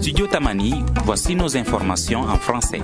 Studio Tamani, voici nos informations en français.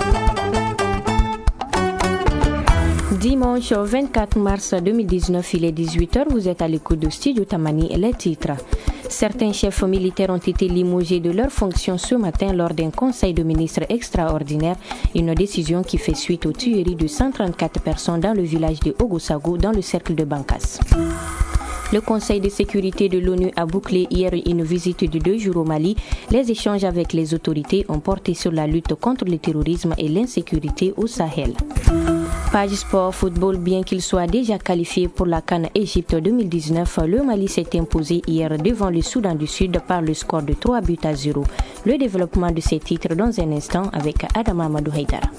Dimanche 24 mars 2019, il est 18h, vous êtes à l'écoute de Studio Tamani, les titres. Certains chefs militaires ont été limogés de leurs fonctions ce matin lors d'un conseil de ministres extraordinaire, une décision qui fait suite aux tueries de 134 personnes dans le village de Ogossagou dans le cercle de Bankas. Le Conseil de sécurité de l'ONU a bouclé hier une visite de 2 jours au Mali. Les échanges avec les autorités ont porté sur la lutte contre le terrorisme et l'insécurité au Sahel. Page Sport Football, bien qu'il soit déjà qualifié pour la CAN Égypte 2019, le Mali s'est imposé hier devant le Soudan du Sud par le score de 3-0. Le développement de ces titres dans un instant avec Adam Amadou Haïdara.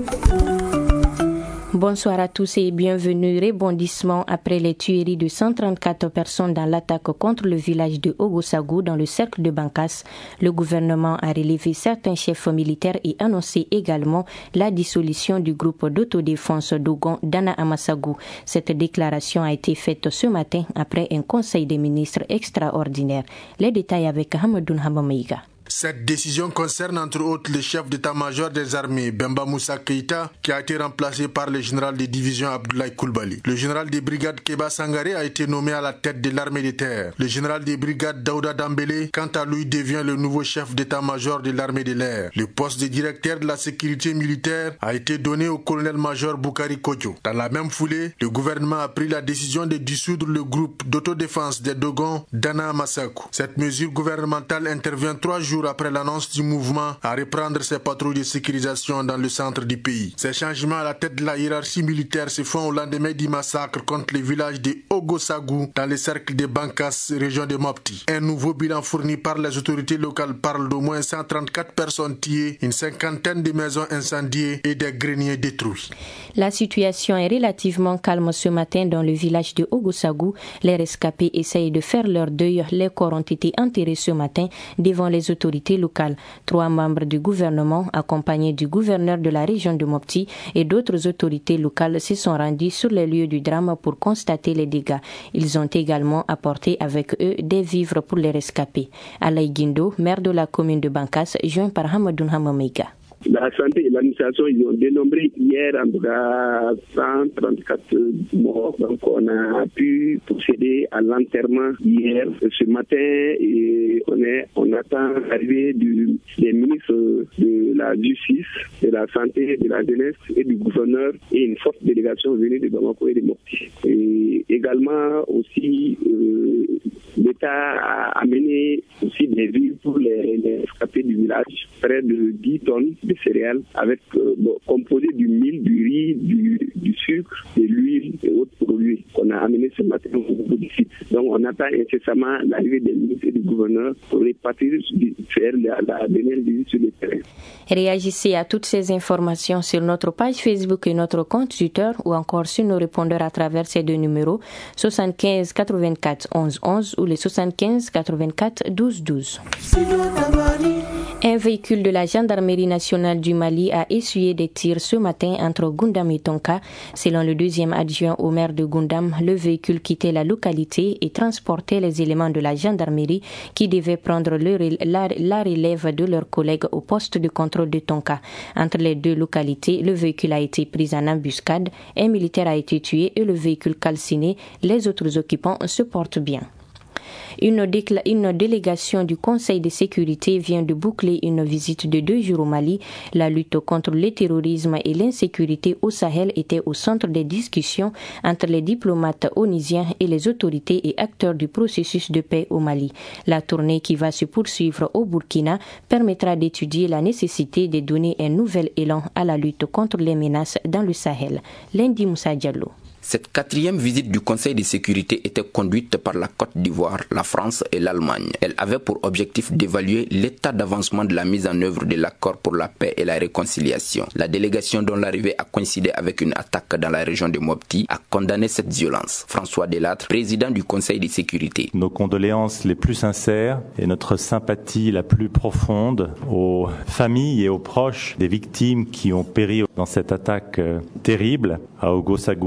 Bonsoir à tous et bienvenue. Rebondissement après les tueries de 134 personnes dans l'attaque contre le village de Ogossagou dans le cercle de Bankas. Le gouvernement a relevé certains chefs militaires et annoncé également la dissolution du groupe d'autodéfense Dogon d'Ana Amassagou. Cette déclaration a été faite ce matin après un conseil des ministres extraordinaire. Les détails avec Hamadoun Hamamaïga. Cette décision concerne entre autres le chef d'état-major des armées, Bemba Moussa Keïta, qui a été remplacé par le général de division Abdoulaye Coulibaly. Le général des brigades Keba Sangaré a été nommé à la tête de l'armée de terre. Le général des brigades Daouda Dambélé, quant à lui, devient le nouveau chef d'état-major de l'armée de l'air. Le poste de directeur de la sécurité militaire a été donné au colonel-major Boukari Kodjo. Dans la même foulée, le gouvernement a pris la décision de dissoudre le groupe d'autodéfense des Dogons d'Ana Amassagou. Cette mesure gouvernementale intervient 3 jours après l'annonce du mouvement à reprendre ses patrouilles de sécurisation dans le centre du pays. Ces changements à la tête de la hiérarchie militaire se font au lendemain du massacre contre le village de Ogossagou dans le cercle de Bankas, région de Mopti. Un nouveau bilan fourni par les autorités locales parle d'au moins 134 personnes tuées, une 50aine de maisons incendiées et des greniers détruits. La situation est relativement calme ce matin dans le village de Ogossagou. Les rescapés essayent de faire leur deuil. Les corps ont été enterrés ce matin devant les autorités locales. 3 membres du gouvernement, accompagnés du gouverneur de la région de Mopti et d'autres autorités locales, se sont rendus sur les lieux du drame pour constater les dégâts. Ils ont également apporté avec eux des vivres pour les rescapés. Alaï Guindo, maire de la commune de Bankas, joint par Hamadoun Hamamaïga. La santé et l'administration, ils ont dénombré hier en tout cas 134 morts. Donc on a pu procéder à l'enterrement hier. Ce matin, et on attend l'arrivée des ministres de la justice, de la santé, de la jeunesse et du gouverneur et une forte délégation venue de Bamako et de Mopti. Et également aussi l'État a amené aussi des vivres pour les rescapés du village, près de 10 tonnes de céréales avec composé du mil, du riz, du sucre, de l'huile et autres produits qu'on a amenés ce matin au niveau du site. Donc on attend incessamment l'arrivée des ministres et du gouverneur pour repartir faire la dernière visite sur le terrain. Réagissez à toutes ces informations sur notre page Facebook et notre compte Twitter ou encore sur nos répondeurs à travers ces 2 numéros 75 84 11 11 ou les 75 84 12 12. Un véhicule de la gendarmerie nationale du Mali a essuyé des tirs ce matin entre Goundam et Tonka. Selon le 2e adjoint au maire de Goundam, le véhicule quittait la localité et transportait les éléments de la gendarmerie qui devaient prendre la relève de leurs collègues au poste de contrôle de Tonka. Entre les 2 localités, le véhicule a été pris en embuscade, un militaire a été tué et le véhicule calciné. Les autres occupants se portent bien. Une délégation du Conseil de sécurité vient de boucler une visite de 2 jours au Mali. La lutte contre le terrorisme et l'insécurité au Sahel était au centre des discussions entre les diplomates onisiens et les autorités et acteurs du processus de paix au Mali. La tournée qui va se poursuivre au Burkina permettra d'étudier la nécessité de donner un nouvel élan à la lutte contre les menaces dans le Sahel. Lundi Moussa Diallo. Cette 4e visite du Conseil de sécurité était conduite par la Côte d'Ivoire, la France et l'Allemagne. Elle avait pour objectif d'évaluer l'état d'avancement de la mise en œuvre de l'accord pour la paix et la réconciliation. La délégation dont l'arrivée a coïncidé avec une attaque dans la région de Mopti a condamné cette violence. François Delattre, président du Conseil de sécurité. Nos condoléances les plus sincères et notre sympathie la plus profonde aux familles et aux proches des victimes qui ont péri dans cette attaque terrible à Ogossagou. Nous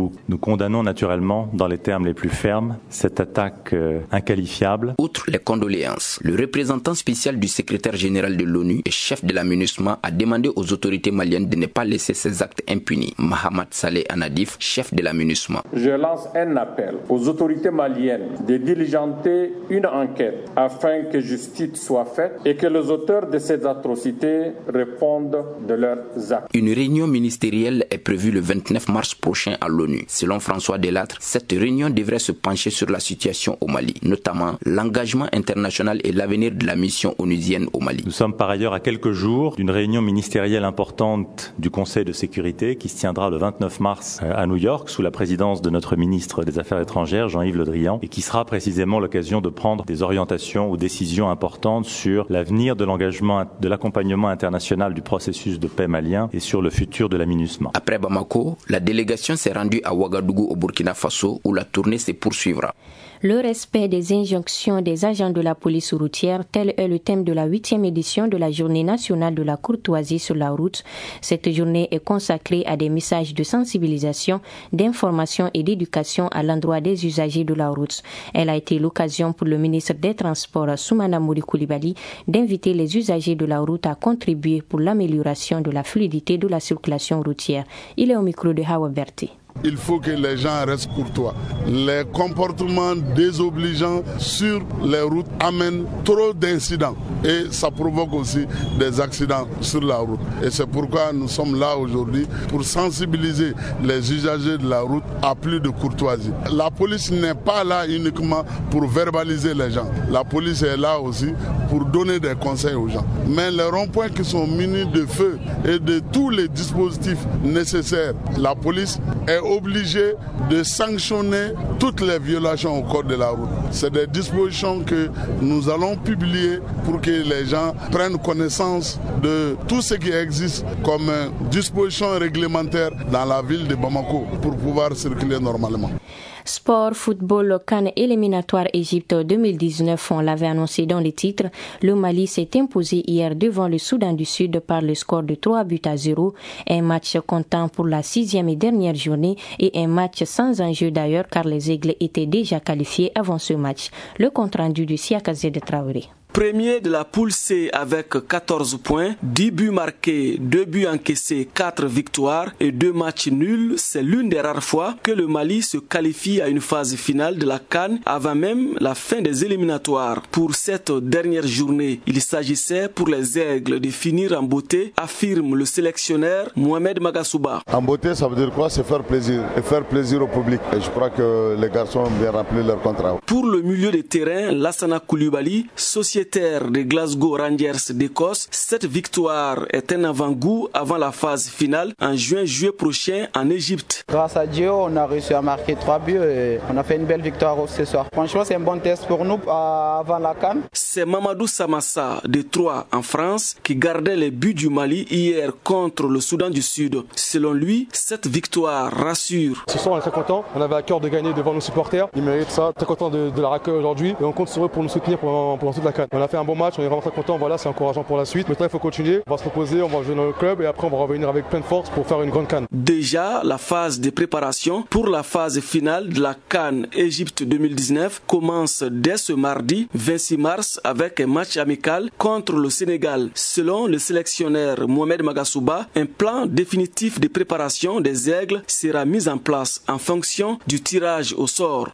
condamnons naturellement dans les termes les plus fermes cette attaque inqualifiable. Outre les condoléances, le représentant spécial du secrétaire général de l'ONU et chef de la MINUSMA a demandé aux autorités maliennes de ne pas laisser ces actes impunis. Mahamat Saleh Anadif, chef de la MINUSMA. Je lance un appel aux autorités maliennes de diligenter une enquête afin que justice soit faite et que les auteurs de ces atrocités répondent de leurs actes. Une réunion ministérielle est prévue le 29 mars prochain à l'ONU. Selon François Delattre, cette réunion devrait se pencher sur la situation au Mali, notamment l'engagement international et l'avenir de la mission onusienne au Mali. Nous sommes par ailleurs à quelques jours d'une réunion ministérielle importante du Conseil de sécurité qui se tiendra le 29 mars à New York sous la présidence de notre ministre des Affaires étrangères, Jean-Yves Le Drian, et qui sera précisément l'occasion de prendre des orientations ou décisions importantes sur l'avenir de l'engagement, de l'accompagnement international du processus de paix malien et sur le futur de la MINUSMA. Après Bamako, la délégation s'est rendue à Ouagadougou au Burkina Faso où la tournée se poursuivra. Le respect des injonctions des agents de la police routière, tel est le thème de la 8e édition de la Journée nationale de la courtoisie sur la route. Cette journée est consacrée à des messages de sensibilisation, d'information et d'éducation à l'endroit des usagers de la route. Elle a été l'occasion pour le ministre des Transports, Soumana Mouri Coulibaly, d'inviter les usagers de la route à contribuer pour l'amélioration de la fluidité de la circulation routière. Il est au micro de Hawa Berti. Il faut que les gens restent courtois. Les comportements désobligeants sur les routes amènent trop d'incidents et ça provoque aussi des accidents sur la route. Et c'est pourquoi nous sommes là aujourd'hui pour sensibiliser les usagers de la route à plus de courtoisie. La police n'est pas là uniquement pour verbaliser les gens. La police est là aussi pour donner des conseils aux gens. Mais les ronds-points qui sont munis de feu et de tous les dispositifs nécessaires, la police est obligé de sanctionner toutes les violations au code de la route. C'est des dispositions que nous allons publier pour que les gens prennent connaissance de tout ce qui existe comme dispositions réglementaires dans la ville de Bamako pour pouvoir circuler normalement. Sport, football, CAN éliminatoire Égypte 2019, on l'avait annoncé dans les titres. Le Mali s'est imposé hier devant le Soudan du Sud par le score de 3-0. Un match comptant pour la 6e et dernière journée et un match sans enjeu d'ailleurs car les Aigles étaient déjà qualifiés avant ce match. Le compte rendu du Siakazé de Traoré. Premier de la poule C avec 14 points, 10 buts marqués, 2 buts encaissés, 4 victoires et 2 matchs nuls. C'est l'une des rares fois que le Mali se qualifie à une phase finale de la CAN avant même la fin des éliminatoires. Pour cette dernière journée, il s'agissait pour les Aigles de finir en beauté, affirme le sélectionneur Mohamed Magasouba. En beauté, ça veut dire quoi? C'est faire plaisir et faire plaisir au public. Et je crois que les garçons ont bien rempli leur contrat. Pour le milieu de terrain, Lassana Coulibaly, sociétaire de Glasgow Rangers d'Écosse, cette victoire est un avant-goût avant la phase finale en juillet prochain en Égypte. Grâce à Dieu, on a réussi à marquer 3 buts et on a fait une belle victoire ce soir. Franchement, c'est un bon test pour nous avant la CAN. C'est Mamadou Samassa de Troyes en France qui gardait les buts du Mali hier contre le Soudan du Sud. Selon lui, cette victoire rassure. Ce soir, on est très content. On avait à cœur de gagner devant nos supporters. Ils méritent ça. Très content de leur accueil aujourd'hui et on compte sur eux pour nous soutenir pendant toute la CAN. On a fait un bon match, on est vraiment très content, voilà, c'est encourageant pour la suite. Maintenant, il faut continuer, on va se reposer, on va jouer dans le club et après on va revenir avec plein de force pour faire une grande CAN. Déjà, la phase de préparation pour la phase finale de la CAN Égypte 2019 commence dès ce mardi 26 mars avec un match amical contre le Sénégal. Selon le sélectionneur Mohamed Magasouba, un plan définitif de préparation des Aigles sera mis en place en fonction du tirage au sort.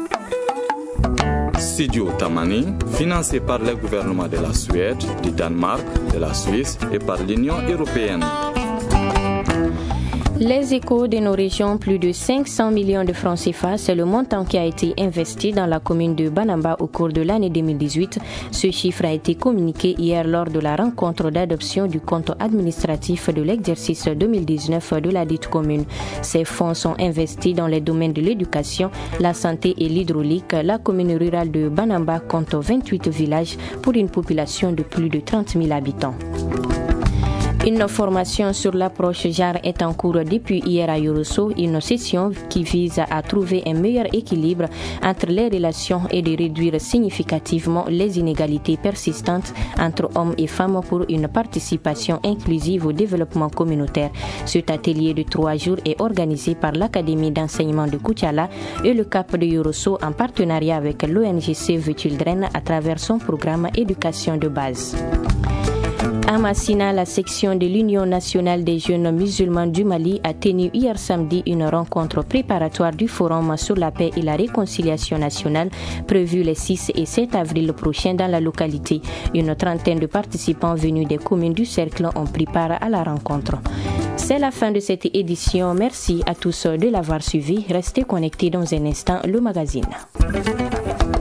Studio Tamani, financé par le gouvernement de la Suède, du Danemark, de la Suisse et par l'Union européenne. Les Échos de nos régions, plus de 500 millions de francs CFA, c'est le montant qui a été investi dans la commune de Banamba au cours de l'année 2018. Ce chiffre a été communiqué hier lors de la rencontre d'adoption du compte administratif de l'exercice 2019 de la dite commune. Ces fonds sont investis dans les domaines de l'éducation, la santé et l'hydraulique. La commune rurale de Banamba compte 28 villages pour une population de plus de 30 000 habitants. Une formation sur l'approche genre est en cours depuis hier à Yorosso, une session qui vise à trouver un meilleur équilibre entre les relations et de réduire significativement les inégalités persistantes entre hommes et femmes pour une participation inclusive au développement communautaire. Cet atelier de 3 jours est organisé par l'Académie d'enseignement de Koutiala et le CAP de Yorosso en partenariat avec l'ONG Save Children à travers son programme éducation de base. À Massina, la section de l'Union nationale des jeunes musulmans du Mali a tenu hier samedi une rencontre préparatoire du Forum sur la paix et la réconciliation nationale prévue les 6 et 7 avril prochains dans la localité. Une trentaine de participants venus des communes du cercle ont pris part à la rencontre. C'est la fin de cette édition. Merci à tous de l'avoir suivi. Restez connectés dans un instant, le magazine.